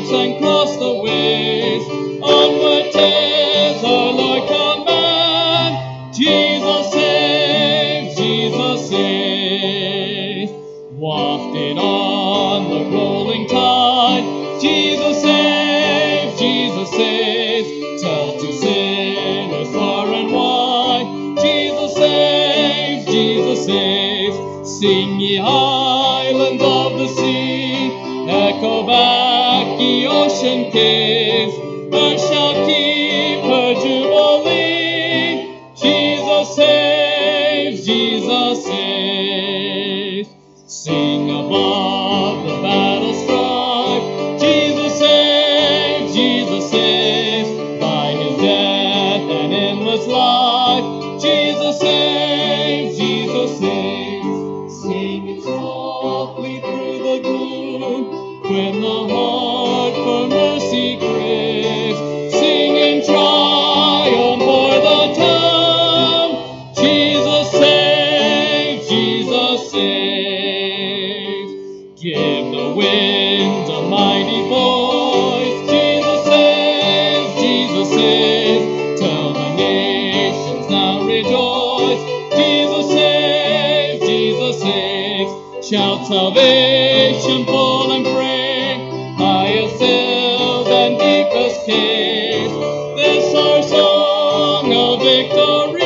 waves and cross the waves. Onward 'tis our Lord command. Jesus saves, Jesus saves. Wafted on the rolling tide, Jesus saves, Jesus saves. Tell to sinners far and wide, Jesus saves, Jesus saves. Sing ye islands of the sea, echo back ye ocean caves. Earth shall keep her jubilee. Jesus saves, Jesus saves. Sing above the battle strife, Jesus saves, Jesus saves. By his death and endless life, Jesus saves, Jesus saves. Sing it softly through the gloom, when the heart for mercy craves. Sing in triumph o'er the tomb, Jesus saves, Jesus saves. Give the winds a mighty voice, Jesus saves, Jesus saves. Tell the nations now rejoice, Jesus saves, Jesus saves. Shout salvation full and free, highest hills and deepest caves. This our song of victory.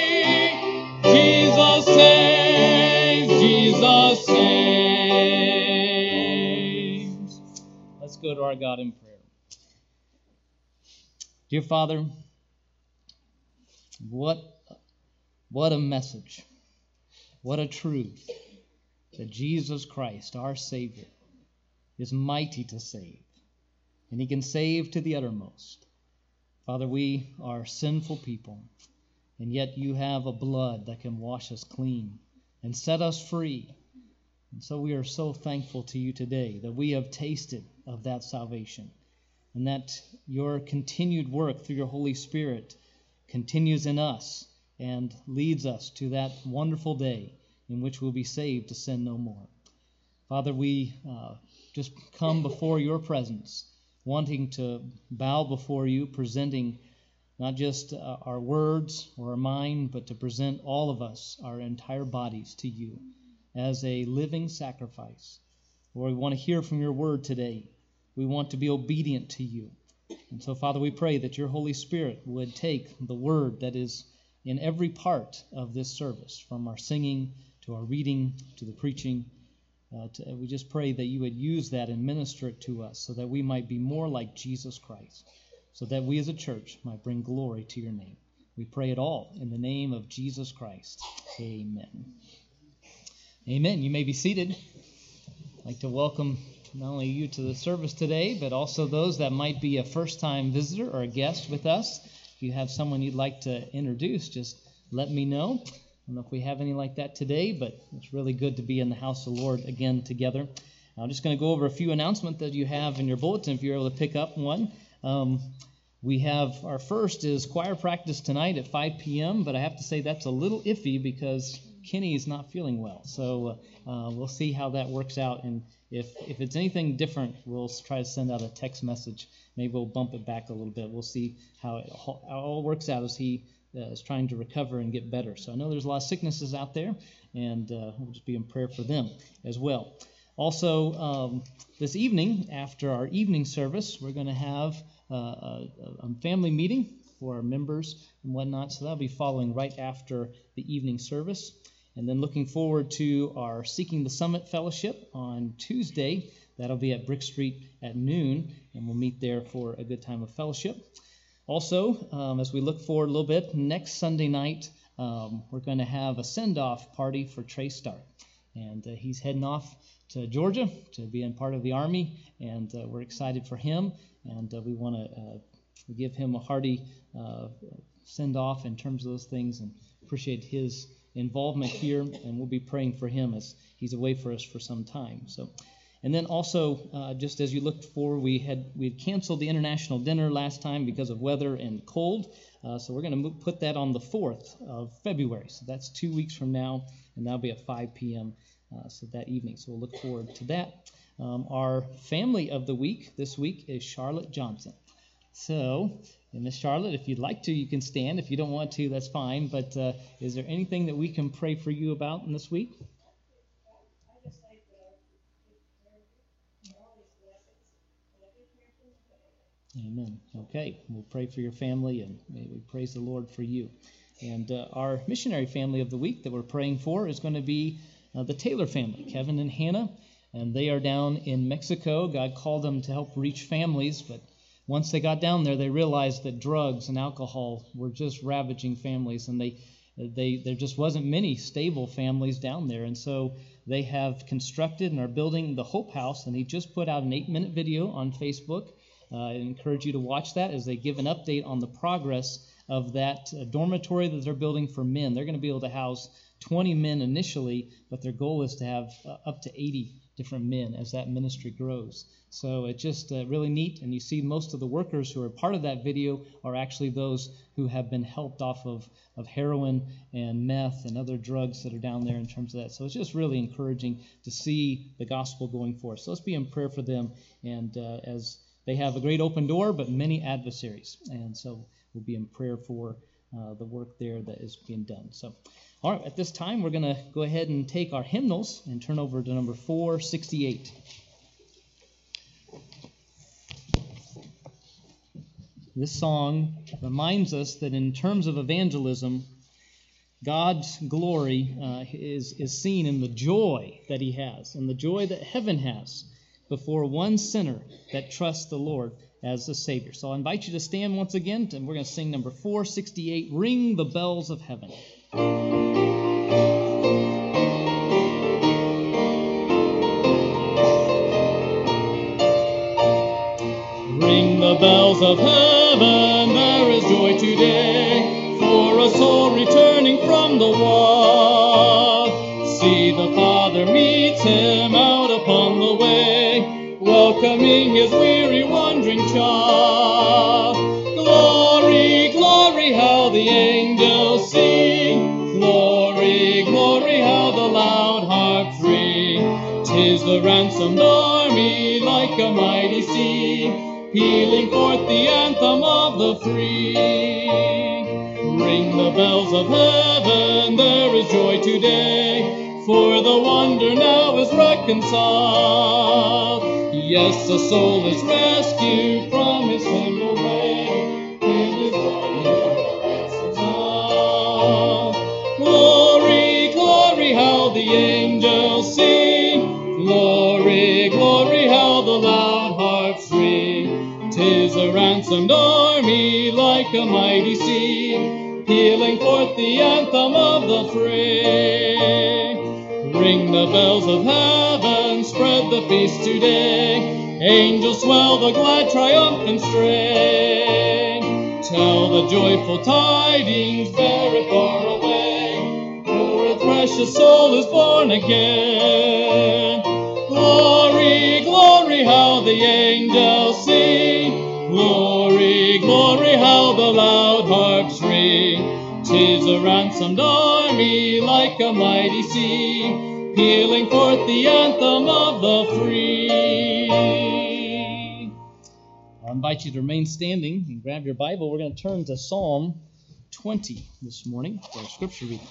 Jesus saves, Jesus saves. Let's go to our God in prayer. Dear Father, what a message. What a truth that Jesus Christ, our Savior, is mighty to save, and he can save to the uttermost. Father, we are sinful people, and yet you have a blood that can wash us clean and set us free. And so we are so thankful to you today that we have tasted of that salvation, and that your continued work through your Holy Spirit continues in us and leads us to that wonderful day in which we'll be saved to sin no more. Father, we just come before your presence, wanting to bow before you, presenting not just our words or our mind, but to present all of us, our entire bodies, to you as a living sacrifice. Lord, we want to hear from your word today. We want to be obedient to you. And so, Father, we pray that your Holy Spirit would take the word that is in every part of this service, from our singing to our reading to the preaching. We just pray that you would use that and minister it to us so that we might be more like Jesus Christ, so that we as a church might bring glory to your name. We pray it all in the name of Jesus Christ. Amen. Amen. You may be seated. I'd like to welcome not only you to the service today, but also those that might be a first-time visitor or a guest with us. If you have someone you'd like to introduce, just let me know. I don't know if we have any like that today, but it's really good to be in the house of the Lord again together. I'm just going to go over a few announcements that you have in your bulletin if you're able to pick up one. We have our first is choir practice tonight at 5 p.m., but I have to say that's a little iffy because Kenny is not feeling well. So we'll see how that works out, and if it's anything different, we'll try to send out a text message. Maybe we'll bump it back a little bit. We'll see how it all works out as he is trying to recover and get better. So I know there's a lot of sicknesses out there, and we'll just be in prayer for them as well. Also, this evening, after our evening service, we're going to have a family meeting for our members and whatnot. So that'll be following right after the evening service. And then looking forward to our Seeking the Summit Fellowship on Tuesday. That'll be at Brick Street at noon, and we'll meet there for a good time of fellowship. Also, as we look forward a little bit, next Sunday night, we're going to have a send-off party for Trey Stark. And he's heading off to Georgia to be in part of the Army, and we're excited for him. And we want to give him a hearty send-off in terms of those things, and appreciate his involvement here, and we'll be praying for him as he's away for us for some time. So, and then also, just as you looked forward, we had canceled the international dinner last time because of weather and cold. So we're going to put that on the 4th of February. So that's 2 weeks from now, and that'll be at 5 p.m. So that evening. So we'll look forward to that. Our family of the week this week is Charlotte Johnson. So, Miss Charlotte, if you'd like to, you can stand. If you don't want to, that's fine. But is there anything that we can pray for you about in this week? Amen. Okay, we'll pray for your family, and may we praise the Lord for you. And our missionary family of the week that we're praying for is going to be the Taylor family, Kevin and Hannah, and they are down in Mexico. God called them to help reach families, but once they got down there, they realized that drugs and alcohol were just ravaging families, and there just wasn't many stable families down there. And so they have constructed and are building the Hope House, and he just put out an 8-minute video on Facebook. I encourage you to watch that as they give an update on the progress of that dormitory that they're building for men. They're going to be able to house 20 men initially, but their goal is to have up to 80 different men as that ministry grows. So it's just really neat, and you see most of the workers who are part of that video are actually those who have been helped off of heroin and meth and other drugs that are down there in terms of that. So it's just really encouraging to see the gospel going forth. So let's be in prayer for them, and as they have a great open door, but many adversaries. And so we'll be in prayer for the work there that is being done. So, all right, at this time, we're going to go ahead and take our hymnals and turn over to number 468. This song reminds us that in terms of evangelism, God's glory is seen in the joy that he has, and the joy that heaven has before one sinner that trusts the Lord as the Savior. So I invite you to stand once again, and we're going to sing number 468, Ring the Bells of Heaven. Ring the bells of heaven, there is joy today, for a soul returning from the war. See the Father meets him out upon the way, welcoming his weary wandering child. Glory, glory, how the angels sing, glory, glory, how the loud harps ring. 'Tis the ransomed army like a mighty sea, pealing forth the anthem of the free. Ring the bells of heaven, there is joy today, for the wonder now is reconciled. Yes, the soul is rescued from his sinful way, in his body the ransom's out. Glory, glory, how the angels sing, glory, glory, how the loud harps ring. 'Tis a ransomed army like a mighty sea, pealing forth the anthem of the free. Ring the bells of heaven, spread the feast today, angels swell the glad triumphant strain. Tell the joyful tidings, bear it far away, for a precious soul is born again. Glory, glory, how the angels sing, glory, glory, how the loud harps ring. 'Tis a ransomed army like a mighty sea, pealing forth the anthem of the free. I'll invite you to remain standing and grab your Bible. We're going to turn to Psalm 20 this morning for our scripture reading.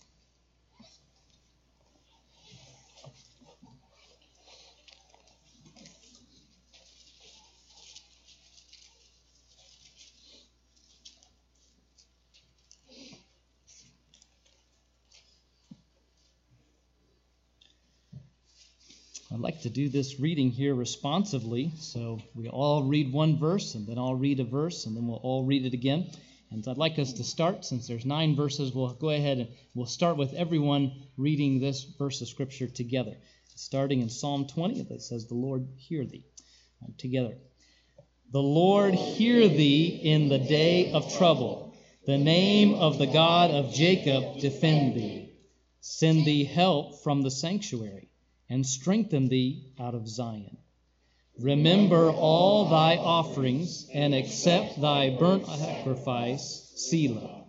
I'd like to do this reading here responsively, so we all read one verse, and then I'll read a verse, and then we'll all read it again. And I'd like us to start, since there's 9 verses, we'll go ahead and we'll start with everyone reading this verse of Scripture together. Starting in Psalm 20, that says, "The Lord hear thee." Together. The Lord hear thee in the day of trouble. The name of the God of Jacob defend thee. Send thee help from the sanctuary, and strengthen thee out of Zion. Remember all thy offerings, and accept thy burnt sacrifice, Selah.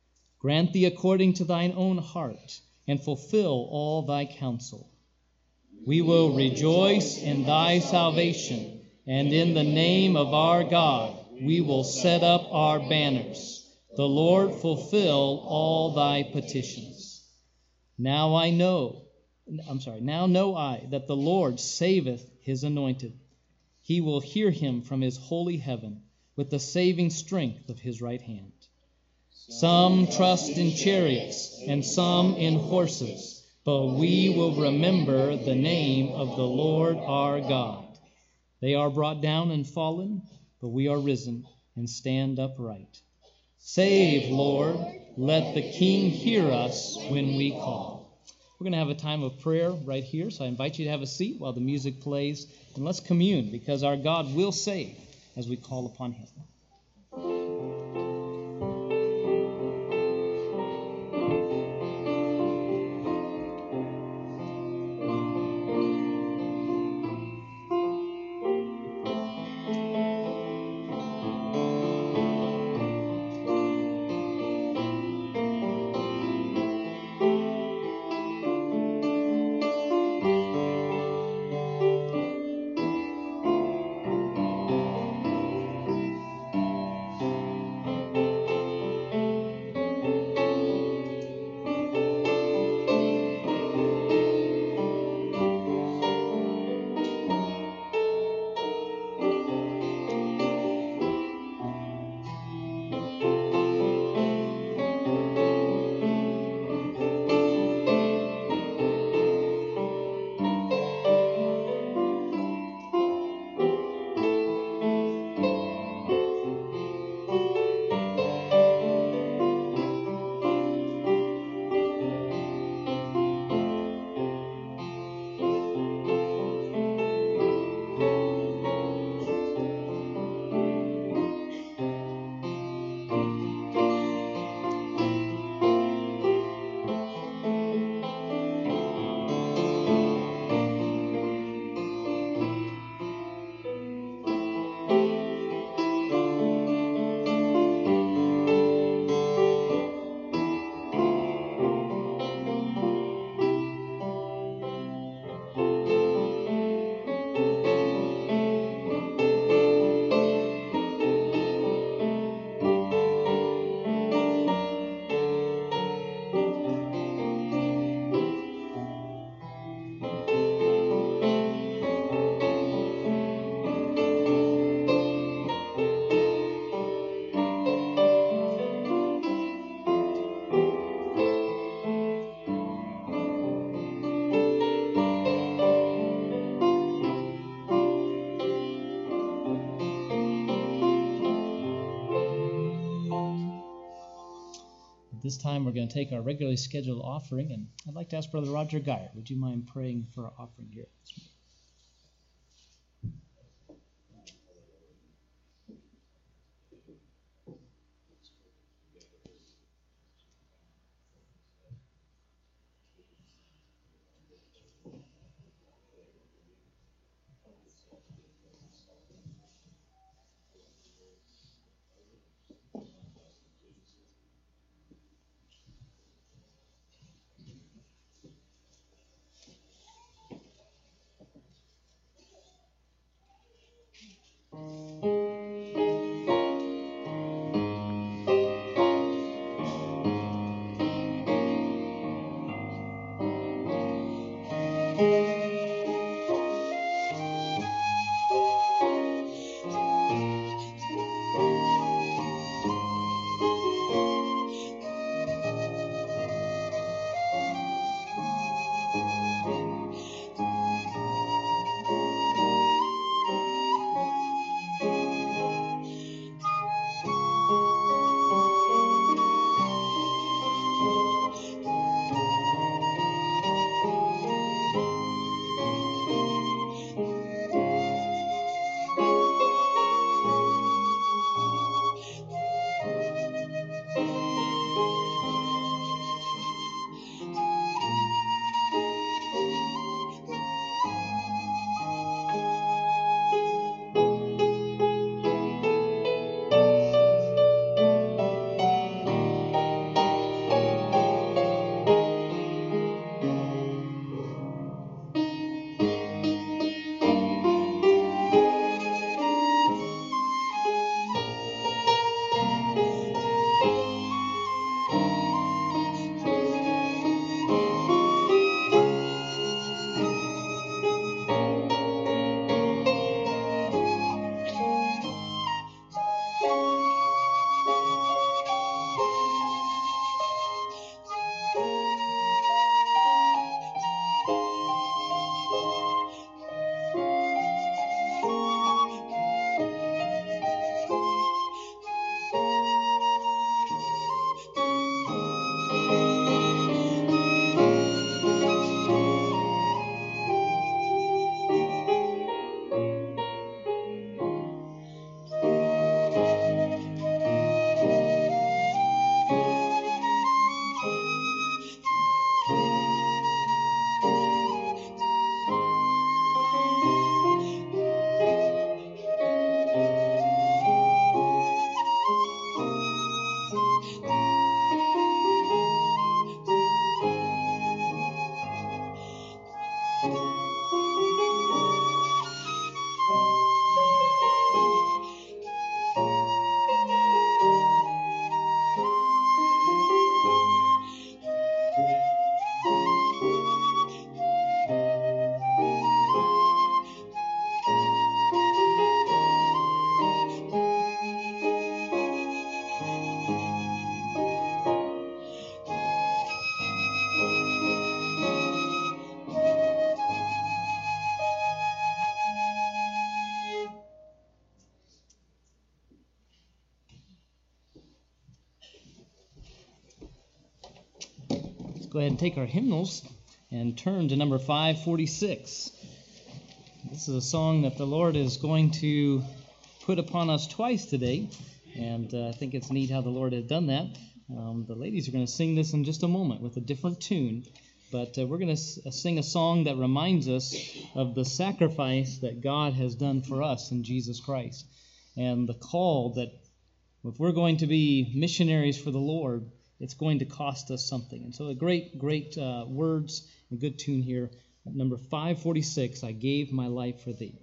Grant thee according to thine own heart, and fulfill all thy counsel. We will rejoice in thy salvation, and in the name of our God we will set up our banners. The Lord fulfill all thy petitions. Now know I that the Lord saveth his anointed. He will hear him from his holy heaven with the saving strength of his right hand. Some trust in chariots and some in horses, but we will remember the name of the Lord our God. They are brought down and fallen, but we are risen and stand upright. Save, Lord, let the King hear us when we call. We're going to have a time of prayer right here, so I invite you to have a seat while the music plays, and let's commune, because our God will save as we call upon him. This time we're going to take our regularly scheduled offering, and I'd like to ask Brother Roger Geyer, would you mind praying for our offering here this morning? go ahead and take our hymnals and turn to number 546. This is a song that the Lord is going to put upon us twice today, and I think it's neat how the Lord has done that. The ladies are going to sing this in just a moment with a different tune, but we're going to sing a song that reminds us of the sacrifice that God has done for us in Jesus Christ, and the call that if we're going to be missionaries for the Lord, it's going to cost us something. And so a great words, a good tune here. At number 546, I Gave My Life for Thee.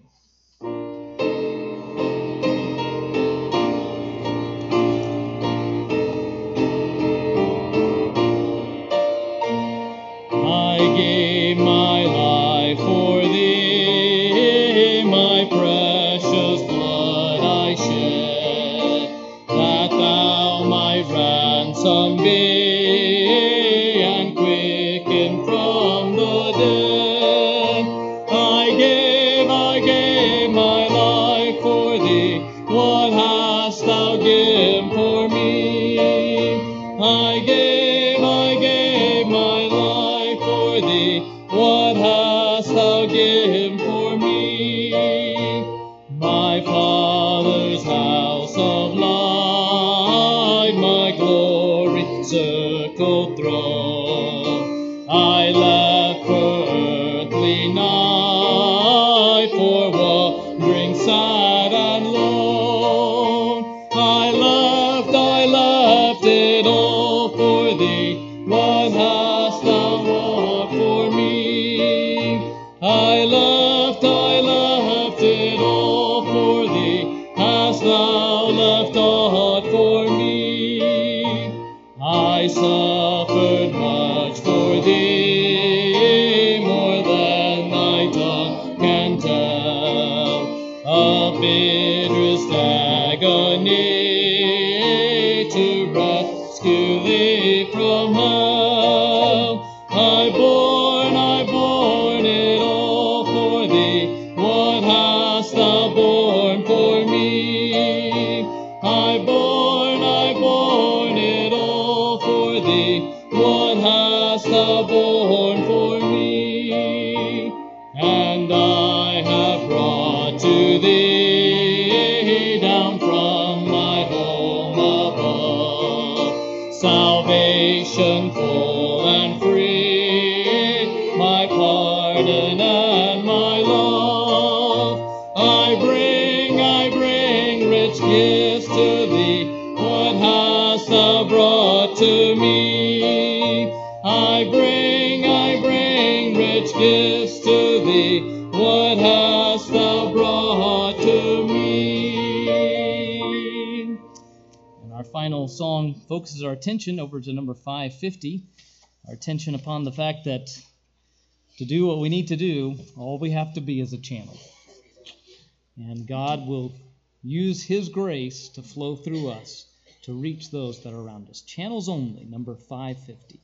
I gave my life for Thee, my precious blood I shed, that Thou my ransom be, and quicken from the dead. I gave my life for Thee. What hast Thou given for me? I gave my life for Thee. What hast Thou given for me? My Father's house of light, my glory circled throne, I left for earthly night, for wandering sad and lone. I left it all for Thee. What hast Thou wrought for me? I left it all for Thee. Hast Thou left aught for me? I suffered much for Thee, more than Thy tongue can tell, of bitterest agony to rescue Thee from hell. I borne it all for Thee. What hast Thou borne for me? I borne it all for Thee. What hast Thou borne for me? And I have brought to Thee, down from my home above, salvation full and free, my pardon and my love. I bring rich gifts to Thee. What hast Thou brought to me? I bring rich gifts to Thee. What hast Thou brought to me? And our final song focuses our attention over to number 550, our attention upon the fact that to do what we need to do, all we have to be is a channel. And God will use His grace to flow through us to reach those that are around us. Channels only, number 550.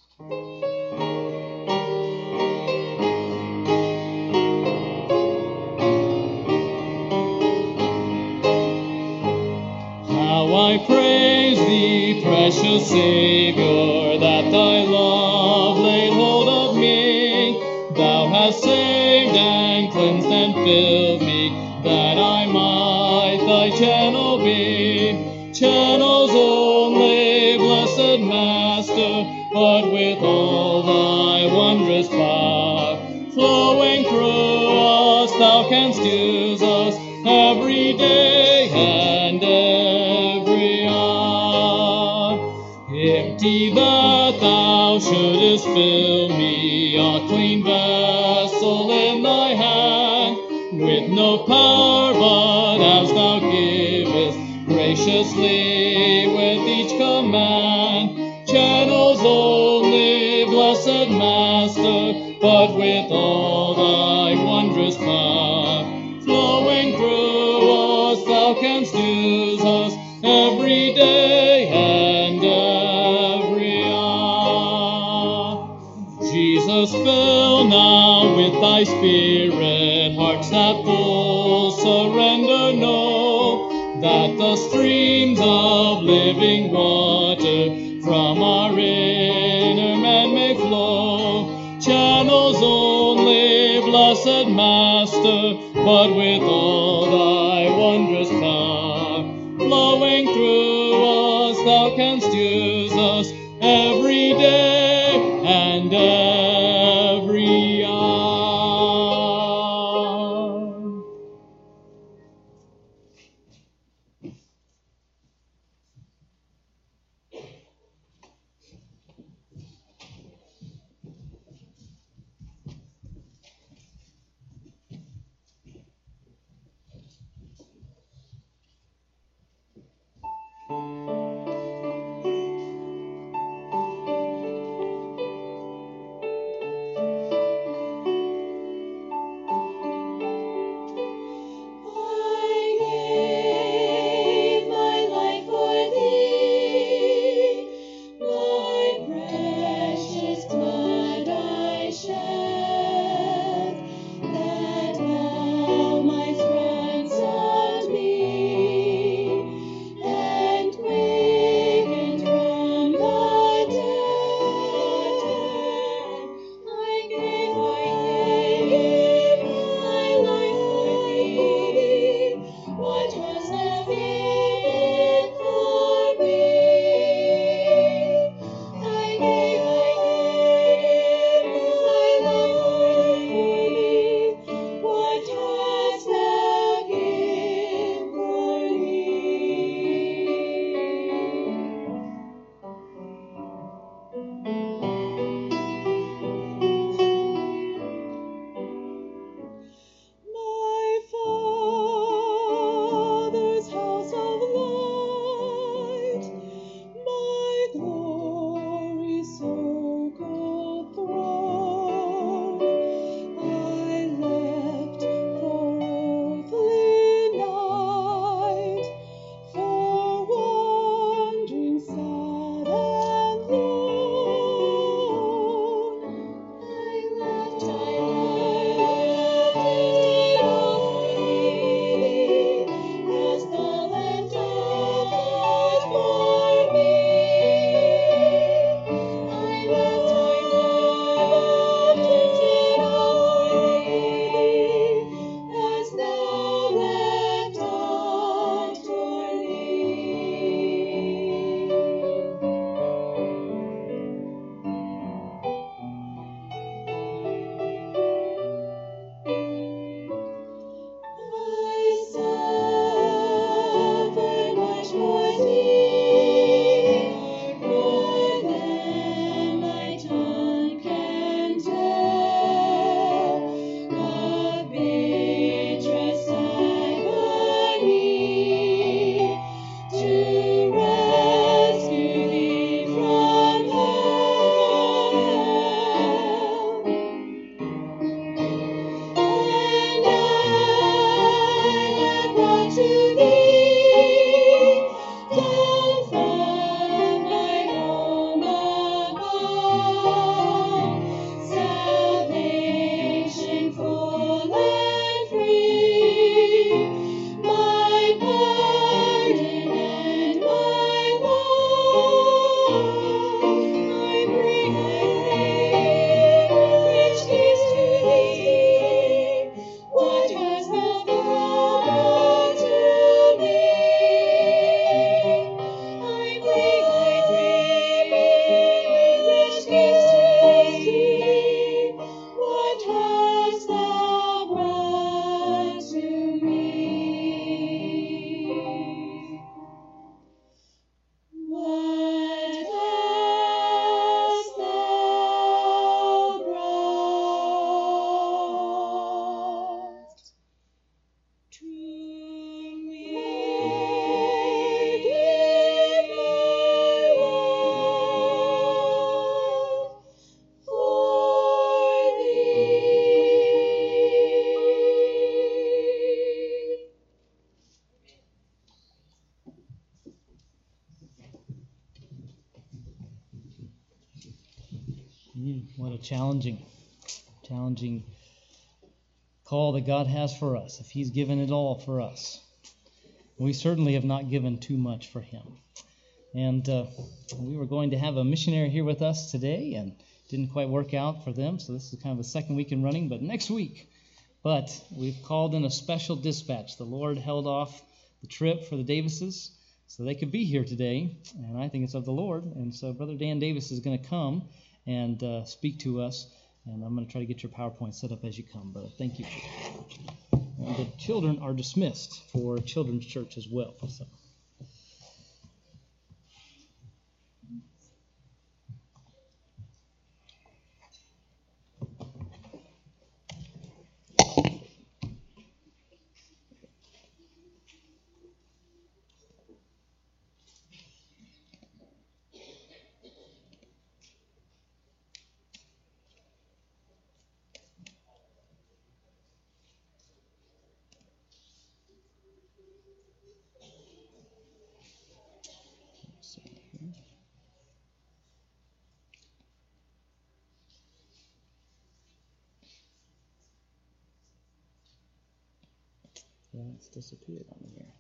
How I praise Thee, precious Savior, that Thy love laid hold of me. Thou hast saved and cleansed and filled me, that I might Thy channel be. Channels only, blessed Master, but with all Thy wondrous power, flowing through us, Thou canst use us every day and every hour. Empty that Thou shouldest fill me, a clean vessel in Thy hand, with no power but as Thou givest, graciously with each command. Channels only, blessed Master, but with all Thy wondrous power, flowing through us, Thou canst use us every day and every hour. Jesus, fill now with Thy Spirit hearts that full surrender know, that the streams of living water from our inner man may blessed Master, but with all thy wondrous power, flowing through us, thou canst use us every day and every hour. What a challenging call that God has for us, if He's given it all for us. We certainly have not given too much for Him. And we were going to have a missionary here with us today, and didn't quite work out for them, so this is kind of the second week in running. But next week, But we've called in a special dispatch. The Lord held off the trip for the Davises so they could be here today, and I think it's of the Lord. And so Brother Dan Davis is going to come and speak to us, and I'm going to try to get your PowerPoint set up as you come, brother. Thank you. And the children are dismissed for Children's Church as well. So. Yeah, it's disappeared on me here.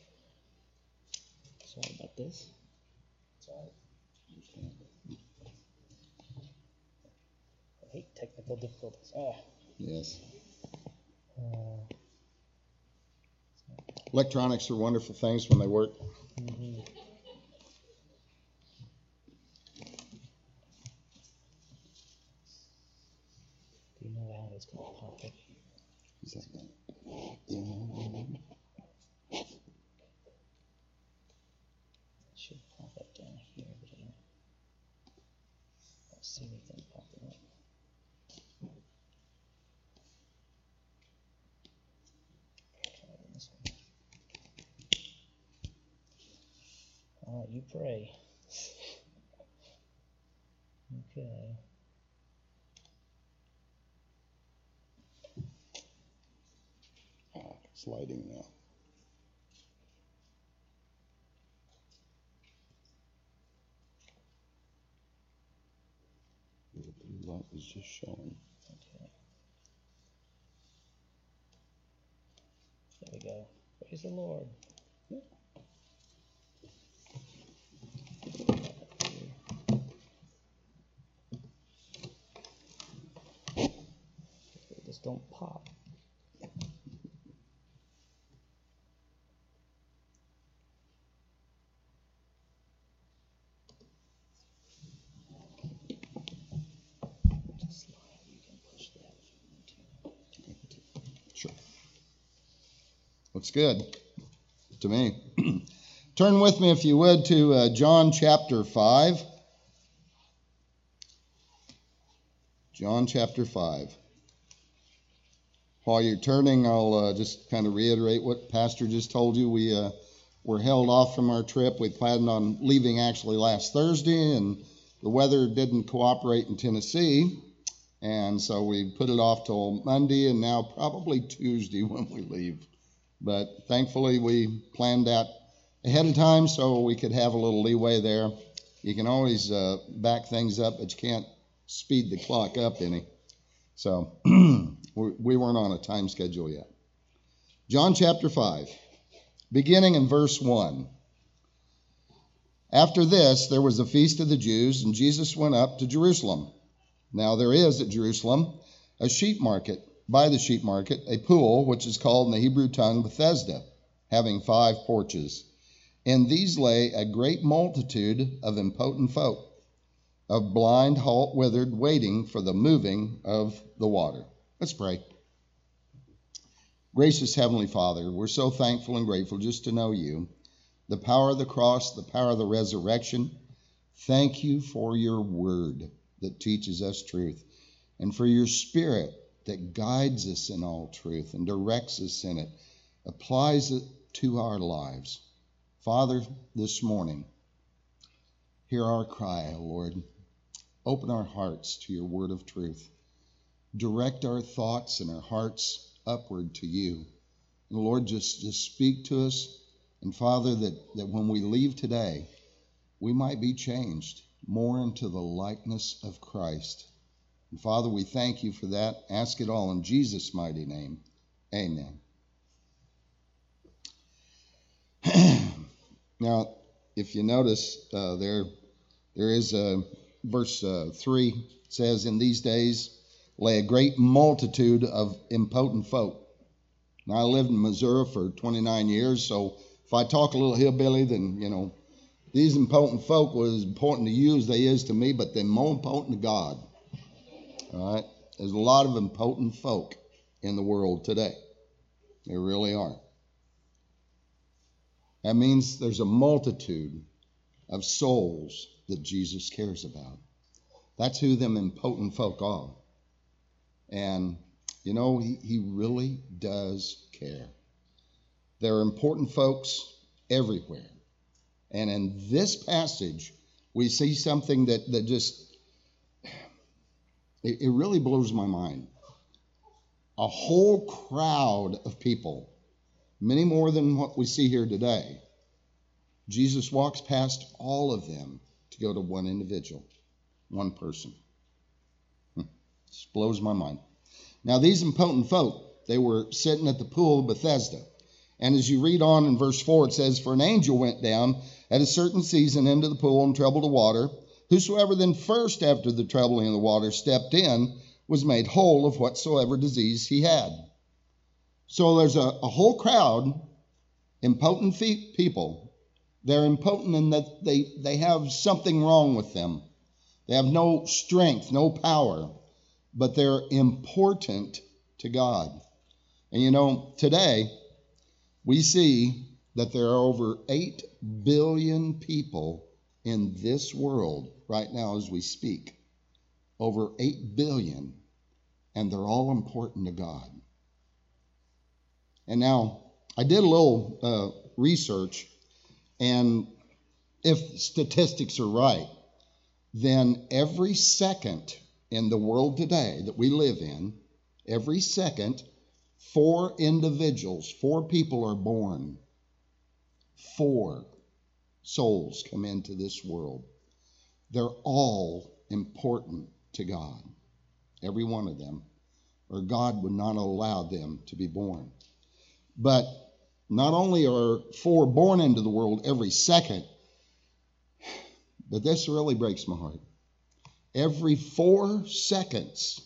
Sorry about this. It's all right. I hate technical difficulties. Yes. Electronics are wonderful things when they work. Mm-hmm. Do you know how it's going to pop up? Is that good? It should pop up down here, but I don't see anything popping up. Try this one. All right, you pray. Okay. Sliding now. The blue light was just showing. Okay. There we go. Praise the Lord. They just don't pop. Sure. Looks good to me. Turn with me, if you would, to John chapter 5. John chapter 5. While you're turning, I'll just kind of reiterate what Pastor just told you. We were held off from our trip. We planned on leaving actually last Thursday, and the weather didn't cooperate in Tennessee. And so we put it off till Monday and now probably Tuesday when we leave. But thankfully we planned that ahead of time so we could have a little leeway there. You can always back things up, but you can't speed the clock up any. So we weren't on a time schedule yet. John chapter 5, beginning in verse 1. After this, there was a feast of the Jews, and Jesus went up to Jerusalem. Now there is at Jerusalem a sheep market, by the sheep market, a pool, which is called in the Hebrew tongue Bethesda, having 5 porches. In these lay a great multitude of impotent folk, of blind, halt, withered, waiting for the moving of the water. Let's pray. Gracious Heavenly Father, we're so thankful and grateful just to know you, the power of the cross, the power of the resurrection. Thank you for your word that teaches us truth, and for your Spirit that guides us in all truth and directs us in it, applies it to our lives. Father, this morning, hear our cry, O Lord. Open our hearts to your word of truth. Direct our thoughts and our hearts upward to you. And Lord, just speak to us. And Father, that when we leave today, we might be changed more into the likeness of Christ. And Father, we thank you for that. Ask it all in Jesus' mighty name. Amen. Now, if you notice, there is verse 3 says, in these days, lay a great multitude of impotent folk. Now, I lived in Missouri for 29 years, so if I talk a little hillbilly, then, these impotent folk were as important to you as they is to me, but they're more important to God. All right? There's a lot of impotent folk in the world today. There really are. That means there's a multitude of souls that Jesus cares about. That's who them impotent folk are. And, he really does care. There are important folks everywhere. And in this passage, we see something that just, it really blows my mind. A whole crowd of people, many more than what we see here today. Jesus walks past all of them to go to one individual, one person. Just blows my mind. Now, these impotent folk, they were sitting at the pool of Bethesda. And as you read on in verse 4, it says, "For an angel went down at a certain season into the pool and troubled the water. Whosoever then first after the troubling of the water stepped in was made whole of whatsoever disease he had." So there's a whole crowd, impotent people. They're impotent in that they have something wrong with them. They have no strength, no power, but they're important to God. And today we see that there are over 8 billion people in this world right now as we speak. Over 8 billion, and they're all important to God. And now, I did a little research, and if statistics are right, then every second in the world today that we live in, every second, 4 individuals, 4 people are born. 4 souls come into this world. They're all important to God. Every one of them, or God would not allow them to be born. But not only are 4 born into the world every second, but this really breaks my heart. Every 4 seconds,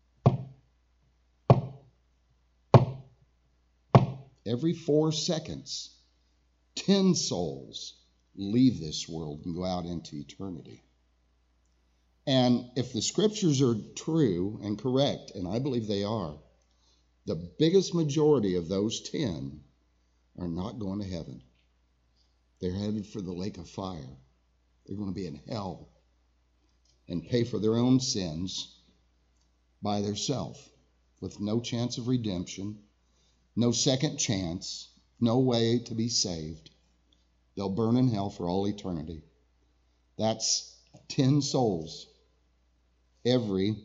every 4 seconds, 10 souls leave this world and go out into eternity. And if the scriptures are true and correct, and I believe they are, the biggest majority of those 10 are not going to heaven. They're headed for the lake of fire. They're going to be in hell and pay for their own sins by themselves with no chance of redemption, no second chance, no way to be saved. They'll burn in hell for all eternity. That's 10 souls every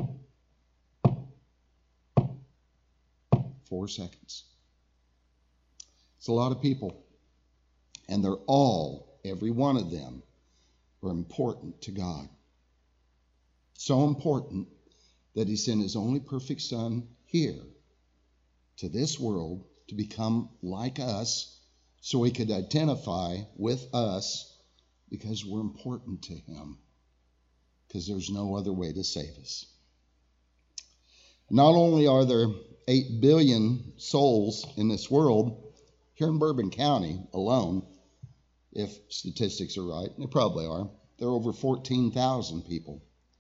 4 seconds. It's a lot of people. And they're all, every one of them, are important to God. So important that he sent his only perfect son here to this world to become like us so he could identify with us because we're important to him. Because there's no other way to save us. Not only are there 8 billion souls in this world, here in Bourbon County alone, if statistics are right, and they probably are, there are over 14,000 people.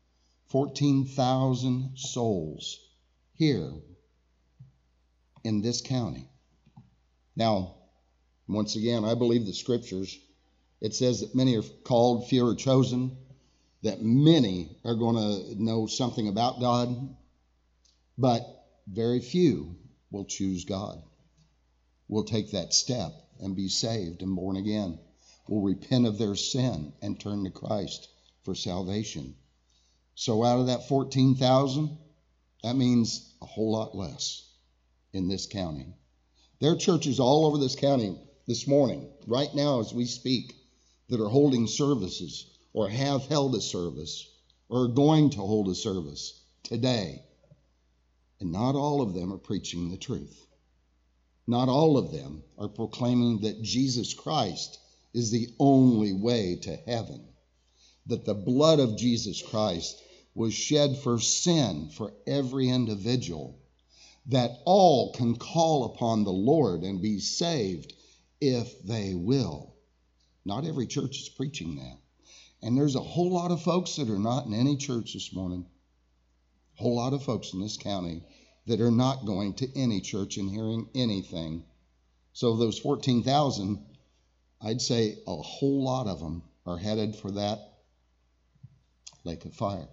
14,000 souls here in this county. Now, once again, I believe the scriptures. It says that many are called, few are chosen, that many are going to know something about God, but very few will choose God, will take that step and be saved and born again, will repent of their sin and turn to Christ for salvation. So out of that 14,000, that means a whole lot less in this county. There are churches all over this county this morning, right now as we speak, that are holding services or have held a service or are going to hold a service today. And not all of them are preaching the truth. Not all of them are proclaiming that Jesus Christ is the only way to heaven, that the blood of Jesus Christ was shed for sin for every individual, that all can call upon the Lord and be saved if they will. Not every church is preaching that. And there's a whole lot of folks that are not in any church this morning. A whole lot of folks in this county that are not going to any church and hearing anything. So those 14,000, I'd say a whole lot of them are headed for that lake of fire.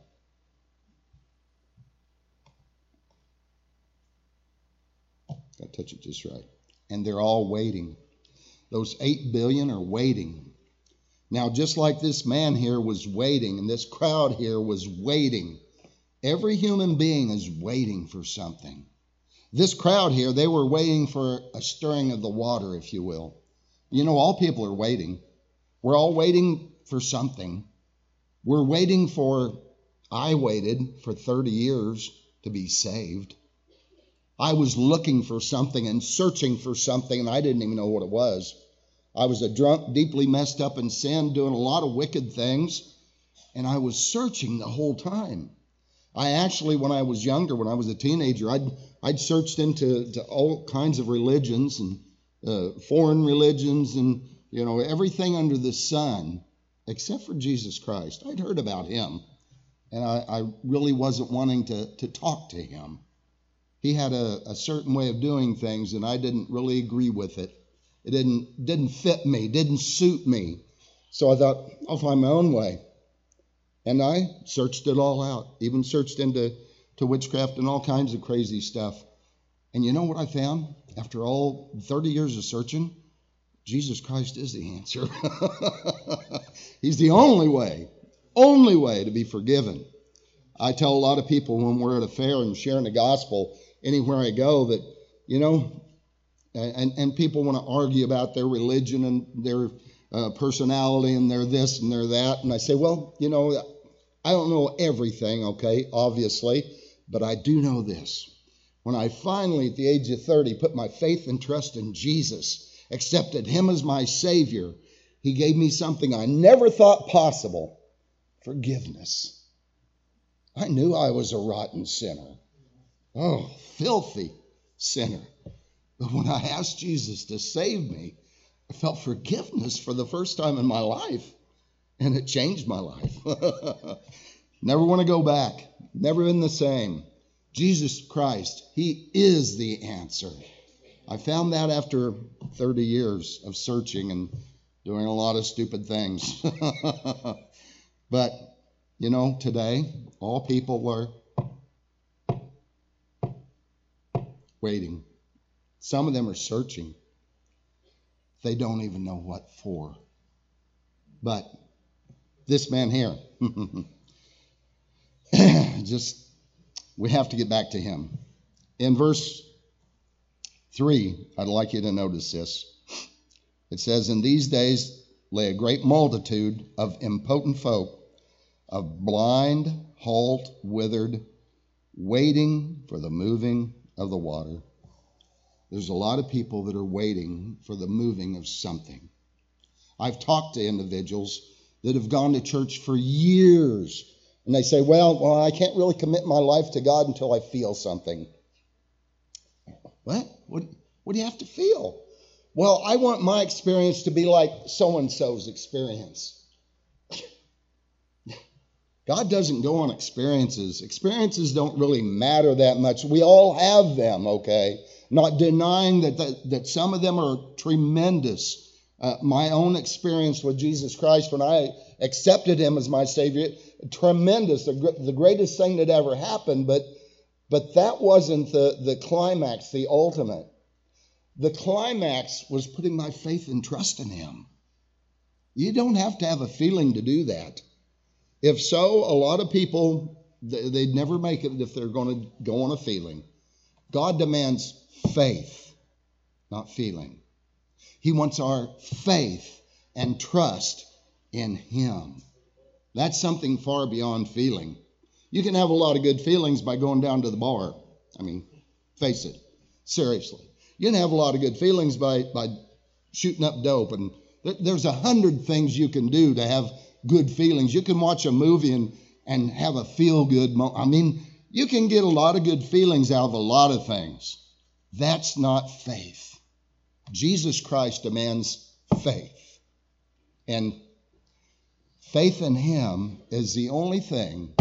Got to touch it just right. And they're all waiting. Those 8 billion are waiting. Now, just like this man here was waiting, and this crowd here was waiting, every human being is waiting for something. This crowd here, they were waiting for a stirring of the water, if you will. You know, all people are waiting. We're all waiting for something. We're waiting for, I waited for 30 years to be saved. I was looking for something and searching for something, and I didn't even know what it was. I was a drunk, deeply messed up in sin, doing a lot of wicked things, and I was searching the whole time. I actually, when I was younger, when I was a teenager, I'd searched into all kinds of religions and foreign religions and, you know, everything under the sun except for Jesus Christ. I'd heard about him, and I really wasn't wanting to talk to him. He had a certain way of doing things, and I didn't really agree with it. It didn't fit me, didn't suit me. So I thought, I'll find my own way. And I searched it all out, even searched into witchcraft and all kinds of crazy stuff. And you know what I found? After all 30 years of searching, Jesus Christ is the answer. He's the only way to be forgiven. I tell a lot of people when we're at a fair and sharing the gospel, anywhere I go, that, you know, and people want to argue about their religion and their personality and their this and their that. And I say, well, you know, I don't know everything, okay, obviously, but I do know this. When I finally, at the age of 30, put my faith and trust in Jesus, accepted him as my Savior, he gave me something I never thought possible: forgiveness. I knew I was a rotten sinner. Oh, filthy sinner. But when I asked Jesus to save me, I felt forgiveness for the first time in my life, and it changed my life. Never want to go back. Never been the same. Jesus Christ, he is the answer. I found that after 30 years of searching and doing a lot of stupid things. But, you know, today, all people are waiting. Some of them are searching. They don't even know what for. But this man here, we have to get back to him. In verse 3, I'd like you to notice this. It says, in these days lay a great multitude of impotent folk, of blind, halt, withered, waiting for the moving of the water. There's a lot of people that are waiting for the moving of something. I've talked to individuals that have gone to church for years, and they say, well, I can't really commit my life to God until I feel something. What? What do you have to feel? Well, I want my experience to be like so-and-so's experience. God doesn't go on experiences. Experiences don't really matter that much. We all have them, okay? Not denying that some of them are tremendous. My own experience with Jesus Christ when I accepted him as my Savior, tremendous, the greatest thing that ever happened, but that wasn't the climax, the ultimate. The climax was putting my faith and trust in him. You don't have to have a feeling to do that. If so, a lot of people, they'd never make it if they're going to go on a feeling. God demands faith, not feeling. He wants our faith and trust in him. That's something far beyond feeling. You can have a lot of good feelings by going down to the bar. I mean, face it, seriously. You can have a lot of good feelings by shooting up dope. And there's 100 things you can do to have good feelings. You can watch a movie and and have a feel-good moment. I mean, you can get a lot of good feelings out of a lot of things. That's not faith. Jesus Christ demands faith. And faith in him is the only thing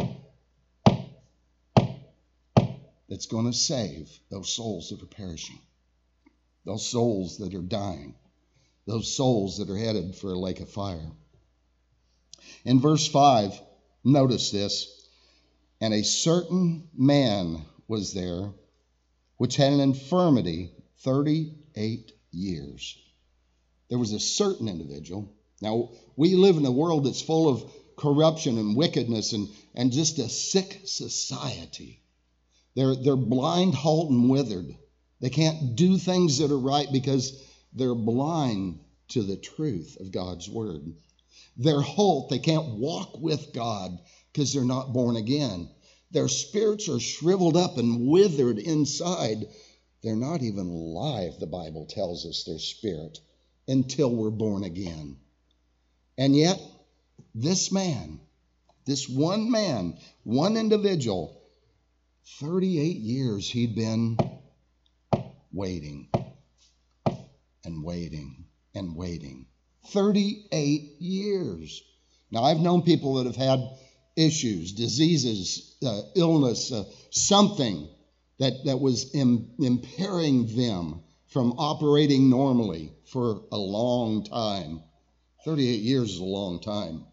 that's going to save those souls that are perishing, those souls that are dying, those souls that are headed for a lake of fire. In verse 5, notice this, and a certain man was there which had an infirmity 38 years. There was a certain individual. Now, we live in a world that's full of corruption and wickedness and just a sick society. They're blind, halt, and withered. They can't do things that are right because they're blind to the truth of God's word. They're halt. They can't walk with God because they're not born again. Their spirits are shriveled up and withered inside. They're not even alive, the Bible tells us, their spirit, until we're born again. And yet, this man, this one man, one individual, 38 years he'd been waiting and waiting and waiting. 38 years. Now, I've known people that have had issues, diseases, illness, something that was impairing them from operating normally for a long time. 38 years is a long time.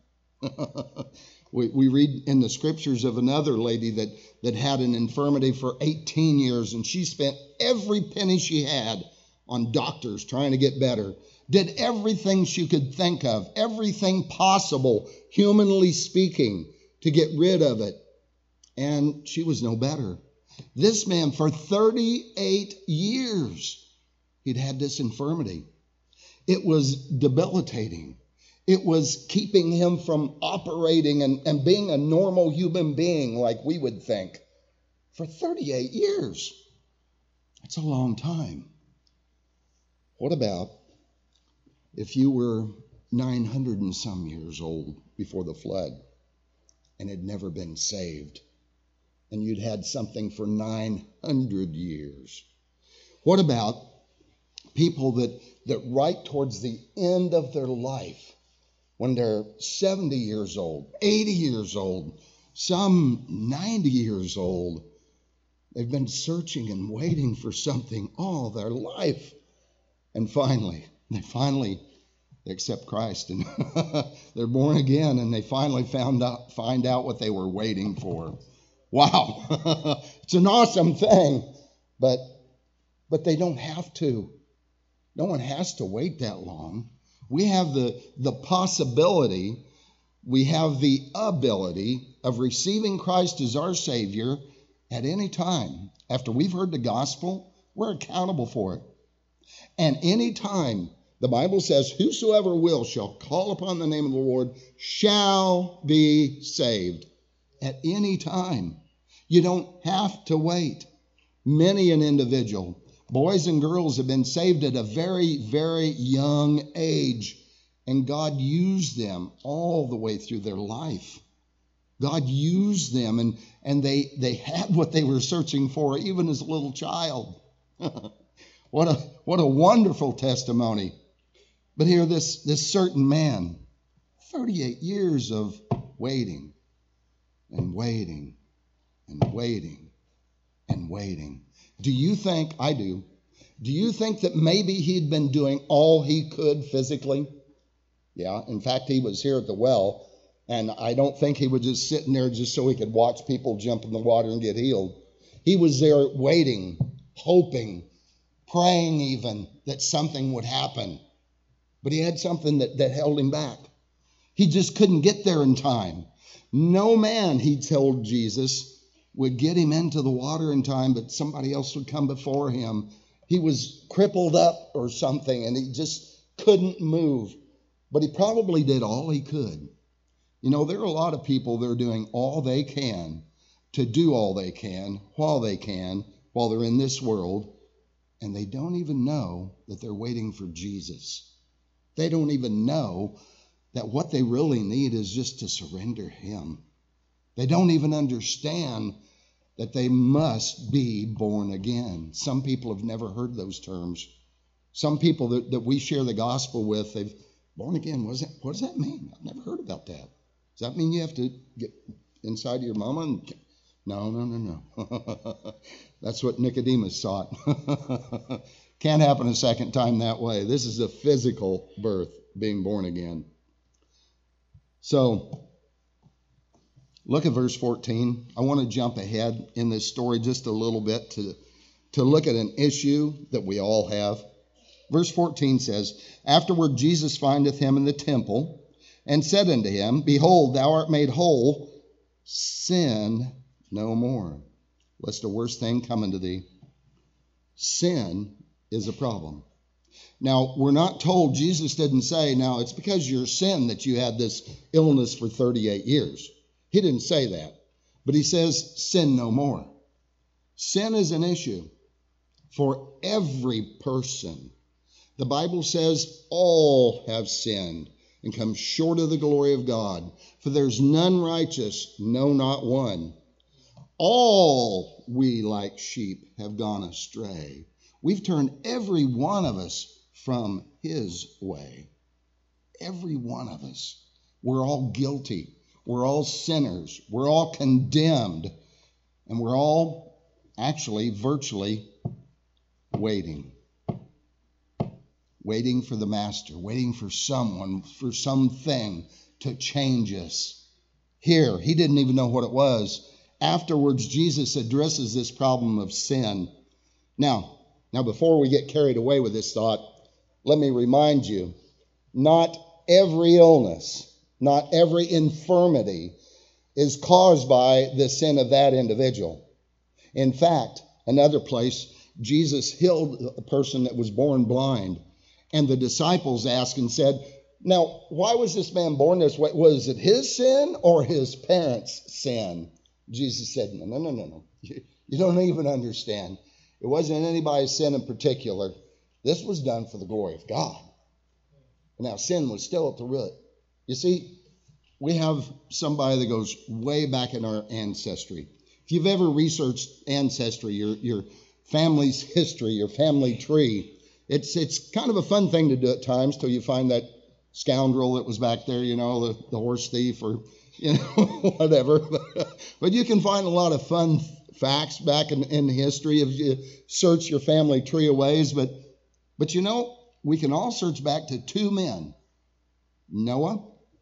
We read in the scriptures of another lady that had an infirmity for 18 years, and she spent every penny she had on doctors trying to get better, did everything she could think of, everything possible, humanly speaking, to get rid of it. And she was no better. This man, for 38 years, he'd had this infirmity. It was debilitating. It was keeping him from operating and being a normal human being like we would think. For 38 years. That's a long time. What about if you were 900 and some years old before the flood and had never been saved, and you'd had something for 900 years? What about people that right towards the end of their life, when they're 70 years old, 80 years old, some 90 years old, they've been searching and waiting for something all their life, and they accept Christ, and they're born again, and they finally find out what they were waiting for. Wow, it's an awesome thing, but they don't have to. No one has to wait that long. We have the possibility, we have the ability of receiving Christ as our Savior at any time. After we've heard the gospel, we're accountable for it. And any time, the Bible says, whosoever will shall call upon the name of the Lord shall be saved. At any time. You don't have to wait. Many an individual, boys and girls, have been saved at a very, very young age, and God used them all the way through their life. God used them, and they had what they were searching for, even as a little child. What a wonderful testimony. But here, this certain man, 38 years of waiting and waiting and waiting and waiting. Do you think, I do you think that maybe he'd been doing all he could physically? Yeah, in fact, he was here at the well, and I don't think he was just sitting there just so he could watch people jump in the water and get healed. He was there waiting, hoping, praying even that something would happen. But he had something that held him back. He just couldn't get there in time. No man, he told Jesus, would get him into the water in time, but somebody else would come before him. He was crippled up or something, and he just couldn't move. But he probably did all he could. You know, there are a lot of people that are doing all they can to do all they can while they're in this world, and they don't even know that they're waiting for Jesus. They don't even know that what they really need is just to surrender him. They don't even understand that they must be born again. Some people have never heard those terms. Some people that we share the gospel with, they've born again. What does that mean? I've never heard about that. Does that mean you have to get inside your mama? No. That's what Nicodemus thought. Can't happen a second time that way. This is a physical birth, being born again. So, look at verse 14. I want to jump ahead in this story just a little bit to look at an issue that we all have. Verse 14 says, Afterward Jesus findeth him in the temple, and said unto him, Behold, thou art made whole, sin no more, lest a worse thing come unto thee. Sin is a problem. Now, we're not told, Jesus didn't say, now it's because of your sin that you had this illness for 38 years. He didn't say that. But he says, sin no more. Sin is an issue for every person. The Bible says all have sinned and come short of the glory of God. For there's none righteous, no, not one. All we like sheep have gone astray. We've turned every one of us from his way. Every one of us. We're all guilty. We're all sinners. We're all condemned. And we're all actually virtually waiting. Waiting for the master. Waiting for someone, for something to change us. Here, he didn't even know what it was. Afterwards, Jesus addresses this problem of sin. Now, before we get carried away with this thought, let me remind you, not every illness, not every infirmity is caused by the sin of that individual. In fact, another place, Jesus healed a person that was born blind, and the disciples asked and said, now, why was this man born this way? Was it his sin or his parents' sin? Jesus said, no. You don't even understand. It wasn't anybody's sin in particular. This was done for the glory of God. Now, sin was still at the root. You see, we have somebody that goes way back in our ancestry. If you've ever researched ancestry, your family's history, your family tree, it's kind of a fun thing to do at times till you find that scoundrel that was back there, the horse thief or, whatever. But you can find a lot of fun facts back in history if you search your family tree a ways. But we can all search back to two men, Noah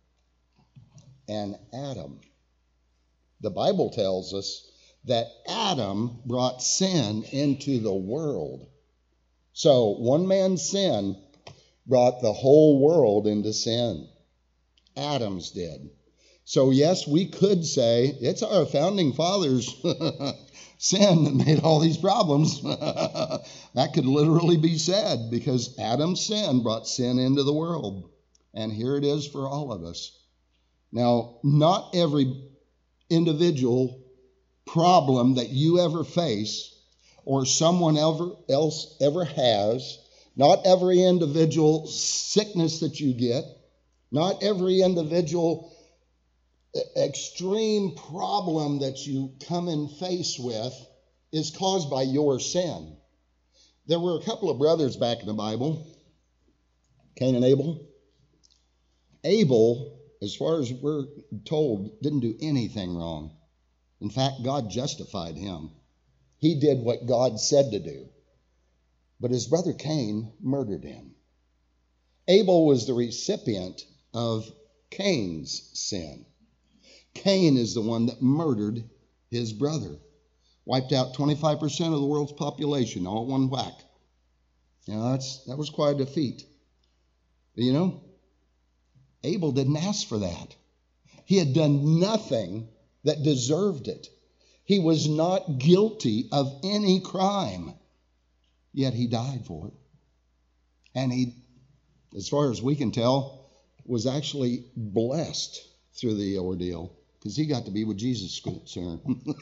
and Adam. The Bible tells us that Adam brought sin into the world. So one man's sin brought the whole world into sin. Adam's did. So yes, we could say it's our founding fathers' sin that made all these problems. That could literally be said because Adam's sin brought sin into the world. And here it is for all of us. Now, not every individual problem that you ever face or someone else ever has, not every individual sickness that you get, not every individual extreme problem that you come in face with is caused by your sin. There were a couple of brothers back in the Bible, Cain and Abel. Abel, as far as we're told, didn't do anything wrong. In fact, God justified him. He did what God said to do. But his brother Cain murdered him. Abel was the recipient of Cain's sin. Cain is the one that murdered his brother. Wiped out 25% of the world's population all at one whack. That was quite a defeat. But Abel didn't ask for that. He had done nothing that deserved it. He was not guilty of any crime. Yet he died for it. And he, as far as we can tell, was actually blessed through the ordeal. Because he got to be with Jesus sooner.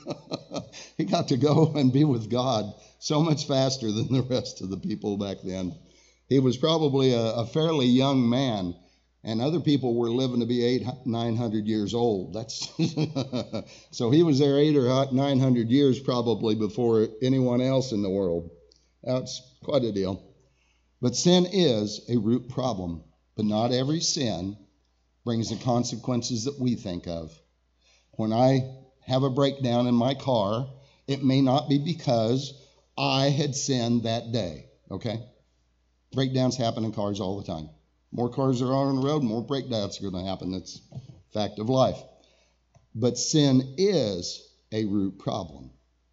He got to go and be with God so much faster than the rest of the people back then. He was probably a fairly young man And other people were living to be 900 years old. That's so he was there 800 or 900 years probably before anyone else in the world. That's quite a deal. But sin is a root problem. But not every sin brings the consequences that we think of. When I have a breakdown in my car, it may not be because I had sinned that day. Okay? Breakdowns happen in cars all the time. More cars are on the road, more breakdowns are going to happen. That's a fact of life. But sin is a root problem.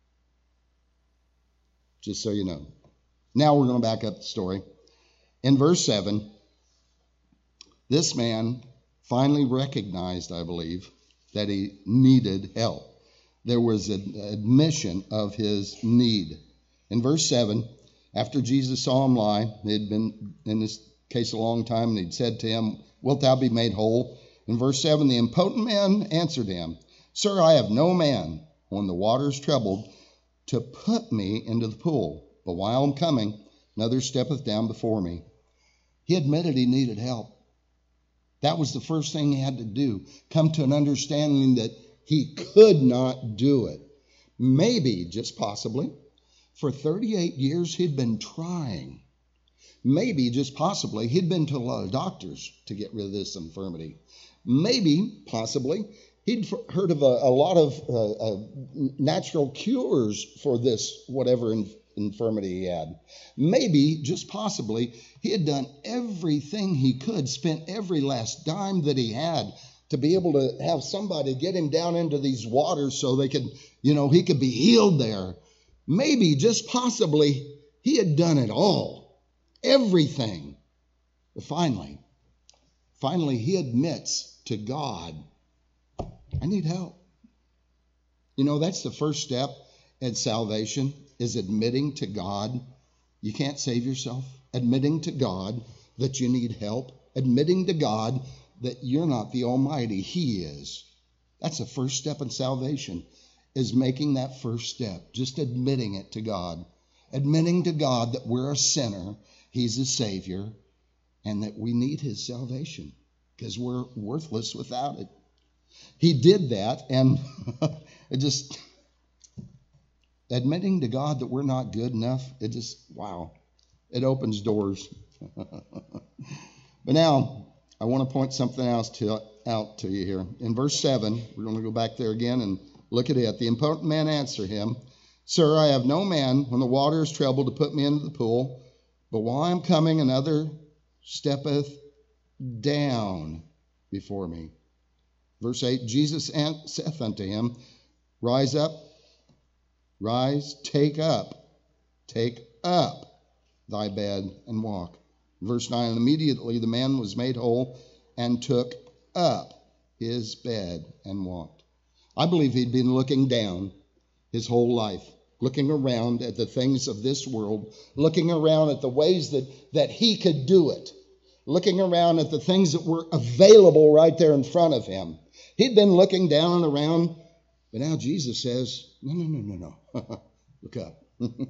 Just so you know. Now we're going to back up the story. In verse 7, this man finally recognized, I believe, that he needed help. There was an admission of his need. In verse 7, after Jesus saw him lie, he had been in this case a long time, and he'd said to him, "Wilt thou be made whole?" In verse 7, the impotent man answered him, "Sir, I have no man when the water is troubled to put me into the pool. But while I'm coming, another steppeth down before me." He admitted he needed help. That was the first thing he had to do, come to an understanding that he could not do it. Maybe, just possibly, for 38 years he'd been trying. Maybe, just possibly, he'd been to a lot of doctors to get rid of this infirmity. Maybe, possibly, he'd heard of a lot of natural cures for this whatever infirmity he had. Maybe, just possibly, he had done everything he could, spent every last dime that he had to be able to have somebody get him down into these waters so they could, he could be healed there. Maybe, just possibly, he had done it all. Everything. But finally, he admits to God, "I need help." That's the first step in salvation, is admitting to God you can't save yourself. Admitting to God that you need help. Admitting to God that you're not the Almighty. He is. That's the first step in salvation, is making that first step. Just admitting it to God. Admitting to God that we're a sinner, He's a Savior, and that we need His salvation because we're worthless without it. He did that, and admitting to God that we're not good enough, wow, it opens doors. But now, I want to point something else out to you here. In verse 7, we're going to go back there again and look at it. The impotent man answered him, "Sir, I have no man when the water is troubled to put me into the pool. But while I am coming, another steppeth down before me." Verse 8, Jesus saith unto him, Rise, take up thy bed and walk. Verse 9, and immediately the man was made whole and took up his bed and walked. I believe he'd been looking down his whole life, looking around at the things of this world, looking around at the ways that he could do it, looking around at the things that were available right there in front of him. He'd been looking down and around, but now Jesus says, no. Look up.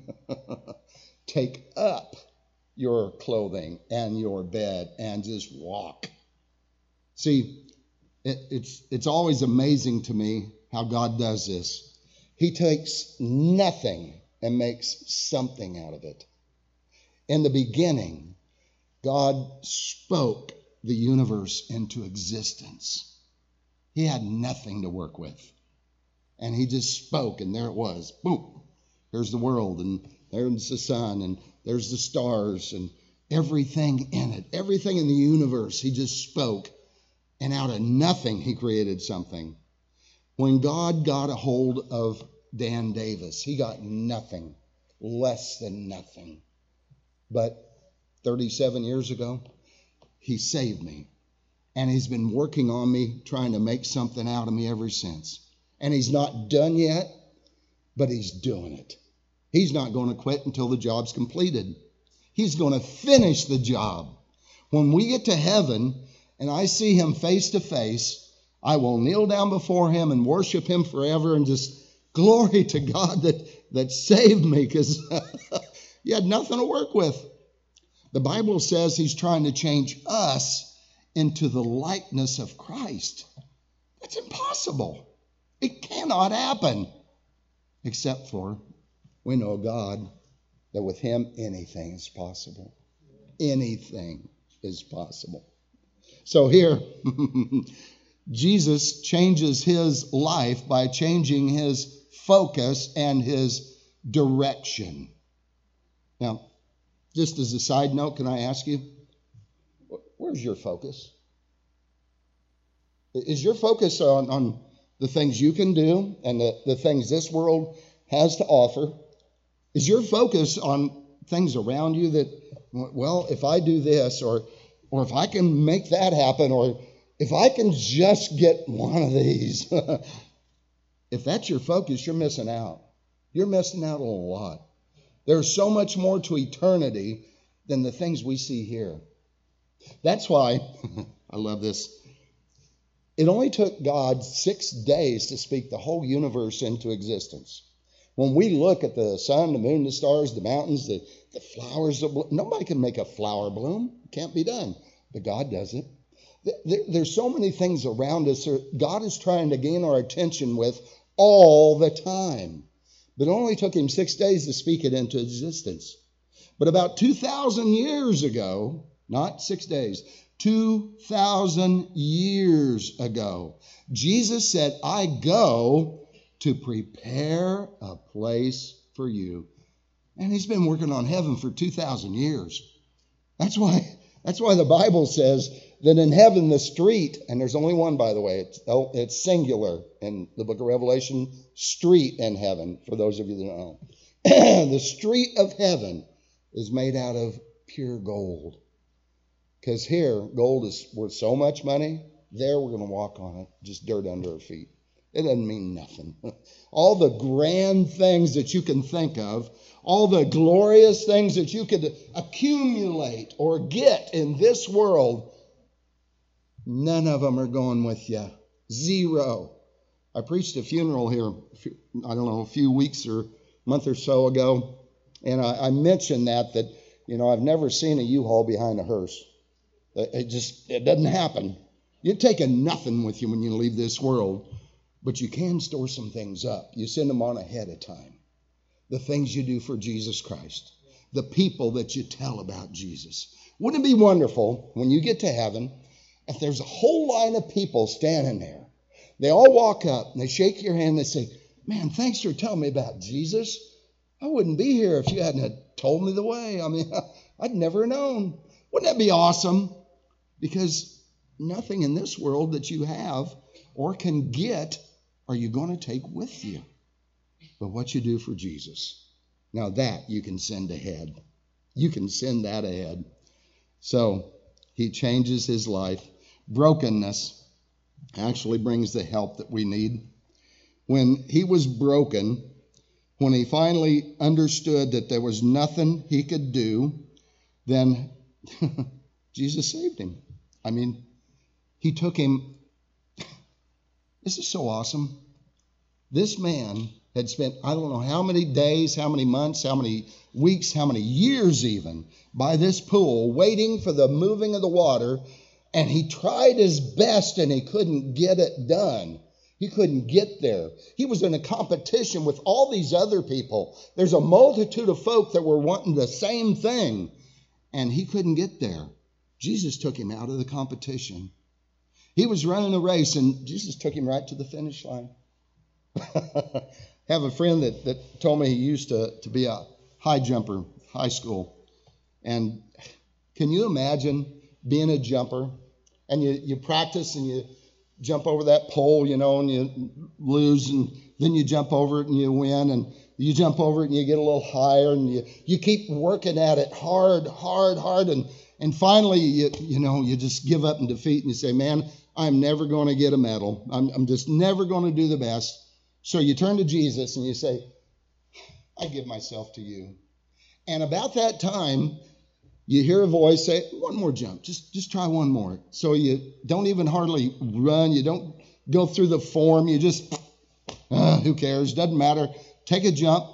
Take up your clothing and your bed and just walk. See, it's always amazing to me how God does this. He takes nothing and makes something out of it. In the beginning, God spoke the universe into existence. He had nothing to work with. And he just spoke, and there it was. Boom. Here's the world, and there's the sun, and there's the stars, and everything in it. Everything in the universe, he just spoke. And out of nothing, he created something. When God got a hold of Dan Davis, he got nothing, less than nothing. But 37 years ago, he saved me. And he's been working on me, trying to make something out of me ever since. And he's not done yet, but he's doing it. He's not going to quit until the job's completed. He's going to finish the job. When we get to heaven and I see him face to face, I will kneel down before him and worship him forever and just glory to God that saved me, because you had nothing to work with. The Bible says he's trying to change us into the likeness of Christ. That's impossible. It cannot happen. Except for we know God, that with him anything is possible. Anything is possible. So here, Jesus changes his life by changing his focus and his direction. Now, just as a side note, can I ask you, where's your focus? Is your focus on the things you can do and the things this world has to offer? Is your focus on things around you that, well, if I do this, or if I can make that happen, or if I can just get one of these? If that's your focus, you're missing out. You're missing out on a lot. There's so much more to eternity than the things we see here. That's why, I love this, it only took God 6 days to speak the whole universe into existence. When we look at the sun, the moon, the stars, the mountains, the flowers, nobody can make a flower bloom. It can't be done. But God does it. There's so many things around us that God is trying to gain our attention with all the time. But it only took him 6 days to speak it into existence. But about 2,000 years ago, not 6 days, 2,000 years ago, Jesus said, I go to prepare a place for you. And he's been working on heaven for 2,000 years. That's why the Bible says that in heaven the street, and there's only one, by the way, it's singular in the book of Revelation, street in heaven, for those of you that don't know. The street of heaven is made out of pure gold. Because here, gold is worth so much money. There, we're going to walk on it, just dirt under our feet. It doesn't mean nothing. All the grand things that you can think of, all the glorious things that you could accumulate or get in this world, none of them are going with you. Zero. I preached a funeral here, a few weeks or a month or so ago, and I mentioned that I've never seen a U-Haul behind a hearse. It doesn't happen. You're taking nothing with you when you leave this world. But you can store some things up. You send them on ahead of time. The things you do for Jesus Christ. The people that you tell about Jesus. Wouldn't it be wonderful when you get to heaven, if there's a whole line of people standing there. They all walk up and they shake your hand and they say, man, thanks for telling me about Jesus. I wouldn't be here if you hadn't told me the way. I mean, I'd never known. Wouldn't that be awesome? Because nothing in this world that you have or can get are you going to take with you? But what you do for Jesus. Now that you can send ahead. You can send that ahead. So he changes his life. Brokenness actually brings the help that we need. When he was broken, when he finally understood that there was nothing he could do, then Jesus saved him. I mean, he took him. This is so awesome. This man had spent, I don't know how many days, how many months, how many weeks, how many years even, by this pool, waiting for the moving of the water, and he tried his best and he couldn't get it done. He couldn't get there. He was in a competition with all these other people. There's a multitude of folk that were wanting the same thing, and he couldn't get there. Jesus took him out of the competition. He was running a race, and Jesus took him right to the finish line. Have a friend that told me he used to be a high jumper, high school. And can you imagine being a jumper? And you practice and you jump over that pole, and you lose, and then you jump over it and you win, and you jump over it and you get a little higher, and you keep working at it hard, and finally you just give up in defeat and you say, man, I'm never going to get a medal. I'm just never going to do the best. So you turn to Jesus and you say, I give myself to you. And about that time, you hear a voice say, one more jump, just try one more. So you don't even hardly run. You don't go through the form. You just, who cares? Doesn't matter. Take a jump.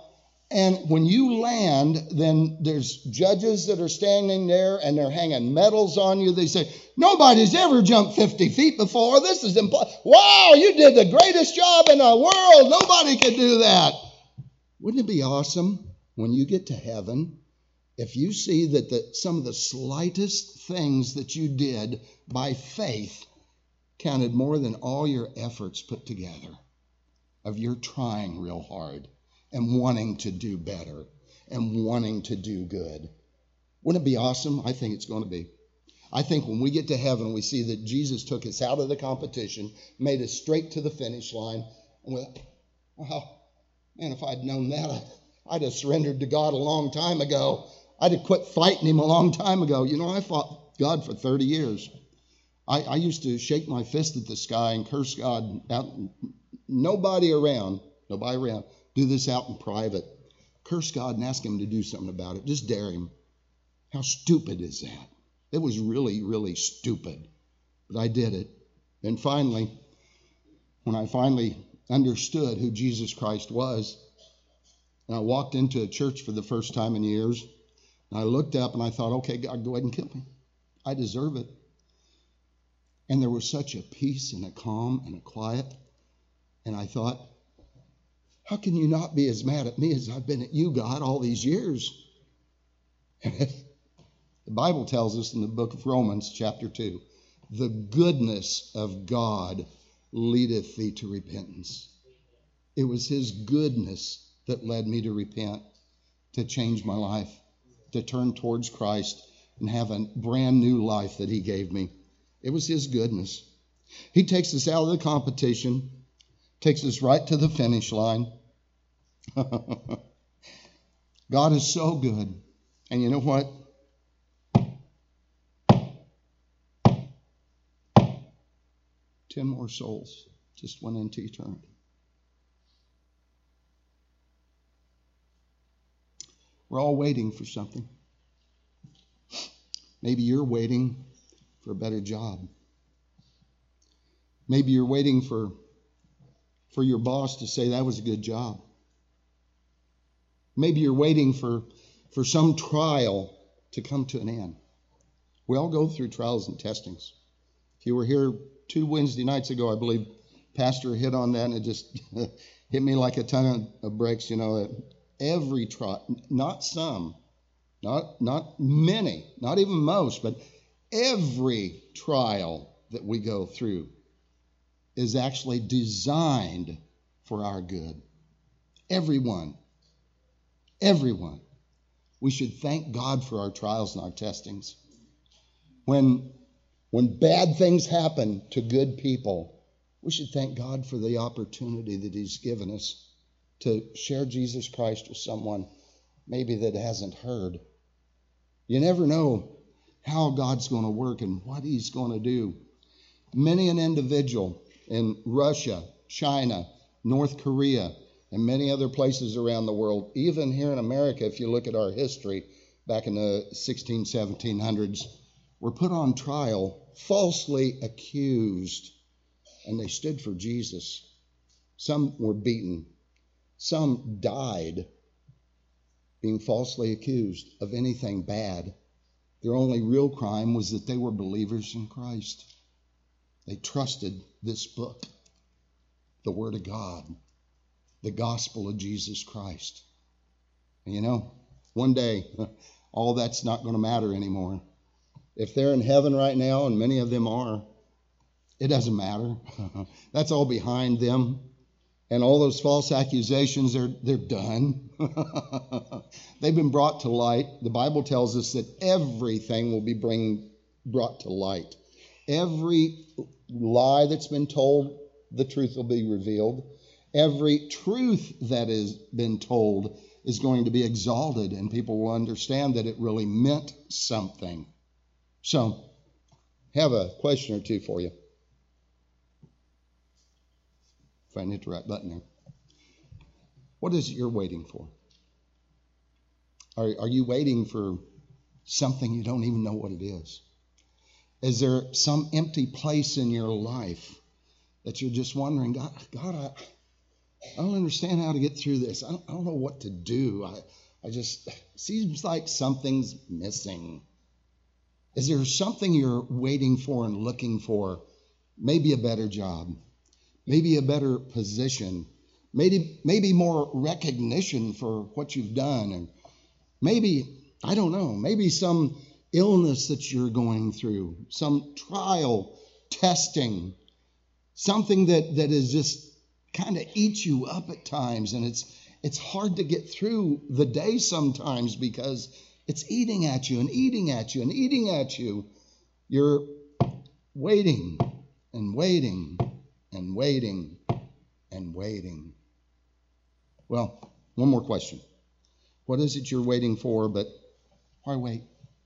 And when you land, then there's judges that are standing there and they're hanging medals on you. They say, nobody's ever jumped 50 feet before. This is wow, you did the greatest job in the world. Nobody could do that. Wouldn't it be awesome when you get to heaven if you see that some of the slightest things that you did by faith counted more than all your efforts put together of your trying real hard and wanting to do better and wanting to do good? Wouldn't it be awesome? I think it's going to be. I think when we get to heaven, we see that Jesus took us out of the competition, made us straight to the finish line. And we thought, wow, man, if I'd known that, I'd have surrendered to God a long time ago. I'd have quit fighting him a long time ago. You know, I fought God for 30 years. I used to shake my fist at the sky and curse God out. Nobody around. Do this out in private. Curse God and ask him to do something about it. Just dare him. How stupid is that? It was really, really stupid. But I did it. And finally, when I finally understood who Jesus Christ was, and I walked into a church for the first time in years, and I looked up and I thought, okay, God, go ahead and kill me. I deserve it. And there was such a peace and a calm and a quiet. And I thought, how can you not be as mad at me as I've been at you, God, all these years? The Bible tells us in the book of Romans, chapter 2, the goodness of God leadeth thee to repentance. It was his goodness that led me to repent, to change my life, to turn towards Christ and have a brand new life that he gave me. It was his goodness. He takes us out of the competition, takes us right to the finish line. God is so good. And you know what? Ten more souls just went into eternity. We're all waiting for something. Maybe you're waiting for a better job. Maybe you're waiting for your boss to say that was a good job. Maybe you're waiting for some trial to come to an end. We all go through trials and testings. If you were here 2 Wednesday nights ago, I believe Pastor hit on that, and it just hit me like a ton of bricks, you know, that every trial, not some, not many, not even most, but every trial that we go through is actually designed for our good. Everyone. We should thank God for our trials and our testings. When bad things happen to good people, we should thank God for the opportunity that he's given us to share Jesus Christ with someone maybe that hasn't heard. You never know how God's going to work and what he's going to do. Many an individual in Russia, China, North Korea, and many other places around the world, even here in America, if you look at our history back in the 1700s, were put on trial, falsely accused, and they stood for Jesus. Some were beaten. Some died being falsely accused of anything bad. Their only real crime was that they were believers in Christ. They trusted this book, the Word of God, the gospel of Jesus Christ. And you know, one day, all that's not going to matter anymore. If they're in heaven right now, and many of them are, it doesn't matter. That's all behind them. And all those false accusations, they're done. They've been brought to light. The Bible tells us that everything will be brought to light. Every lie that's been told, the truth will be revealed. Every truth that has been told is going to be exalted, and people will understand that it really meant something. So, I have a question or two for you. If I can hit the right button there. What is it you're waiting for? Are you waiting for something you don't even know what it is? Is there some empty place in your life that you're just wondering, God, I don't understand how to get through this. I don't know what to do. I just, seems like something's missing. Is there something you're waiting for and looking for? Maybe a better job, maybe a better position, maybe more recognition for what you've done, and maybe, I don't know, maybe some illness that you're going through, some trial, testing, something that is just kind of eats you up at times, and it's hard to get through the day sometimes because it's eating at you and eating at you and eating at you. You're waiting and waiting and waiting and waiting. Well, one more question. What is it you're waiting for, but why wait?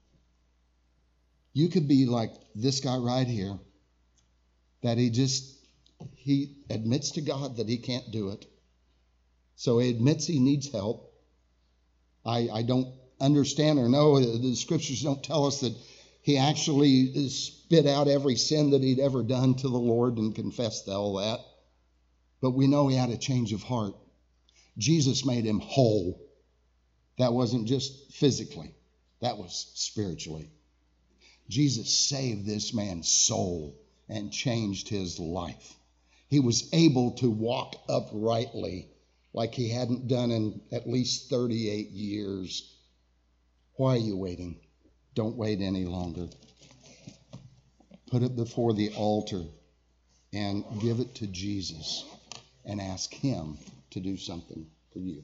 You could be like this guy right here, that he admits to God that he can't do it. So he admits he needs help. I don't understand or know, the scriptures don't tell us that he actually spit out every sin that he'd ever done to the Lord and confessed all that. But we know he had a change of heart. Jesus made him whole. That wasn't just physically, that was spiritually. Jesus saved this man's soul and changed his life. He was able to walk uprightly like he hadn't done in at least 38 years. Why are you waiting? Don't wait any longer. Put it before the altar and give it to Jesus and ask him to do something for you.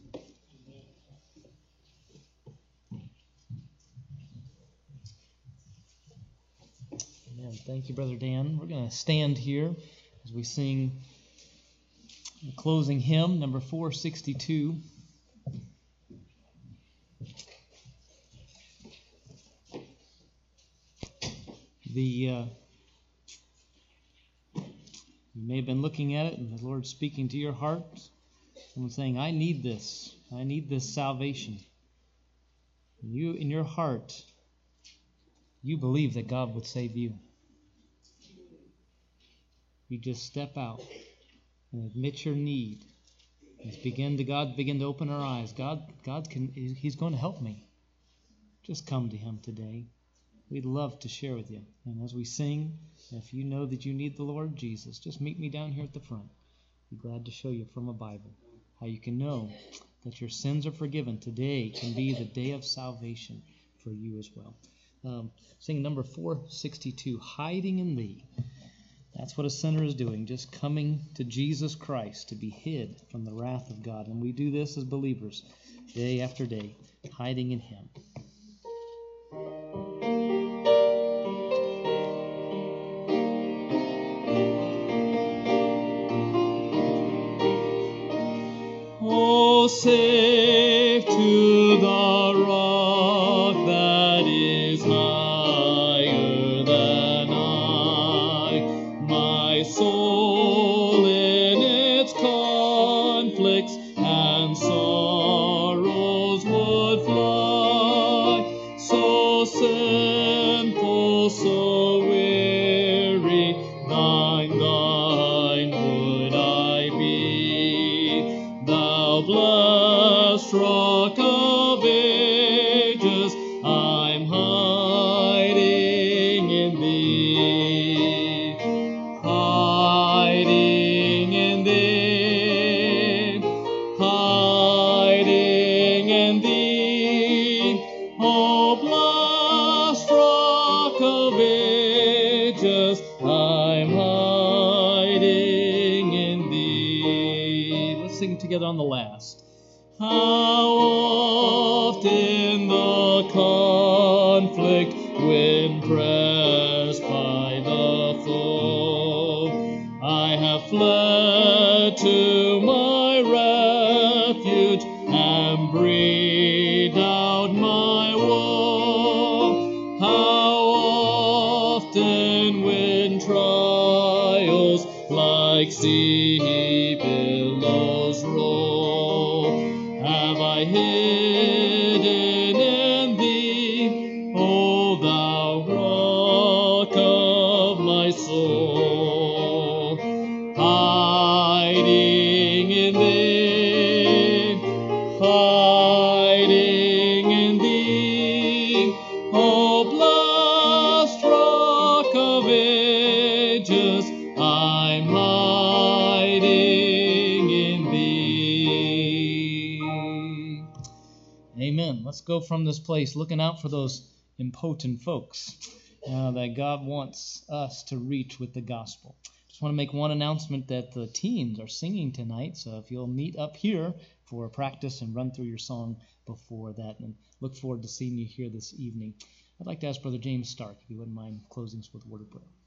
Amen. Thank you, Brother Dan. We're going to stand here as we sing the closing hymn, number 462. You may have been looking at it and the Lord's speaking to your heart. Someone saying, I need this. I need this salvation. And you, in your heart, you believe that God would save you. You just step out and admit your need. God begin to open our eyes. He's going to help me. Just come to him today. We'd love to share with you. And as we sing, if you know that you need the Lord Jesus, just meet me down here at the front. Be glad to show you from a Bible how you can know that your sins are forgiven. Today can be the day of salvation for you as well. Sing number 462, Hiding in Thee. That's what a sinner is doing, just coming to Jesus Christ to be hid from the wrath of God. And we do this as believers, day after day, hiding in him. Oh, safe to the rock that is higher than I, my soul in its conflicts and sorrows would fly, so sinful, so weary, thine would I be. Thou blessed rock of ages, I'm hiding in thee. Hiding in thee. Hiding in thee. Oh, blessed rock of ages, I'm hiding in thee. Let's sing together on the last. How often the conflict when pressed by the foe, I have fled to my refuge and breathed out my woe. How often when trials like sea billows roll, have I hidden in thee, O thou rock of my soul, hiding in thee. ages, I'm hiding in thee. Amen. Let's go from this place looking out for those impotent folks that God wants us to reach with the gospel. Just want to make one announcement that the teens are singing tonight, so if you'll meet up here for a practice and run through your song before that, and look forward to seeing you here this evening. I'd like to ask Brother James Stark, if you wouldn't mind closing us with a word of prayer.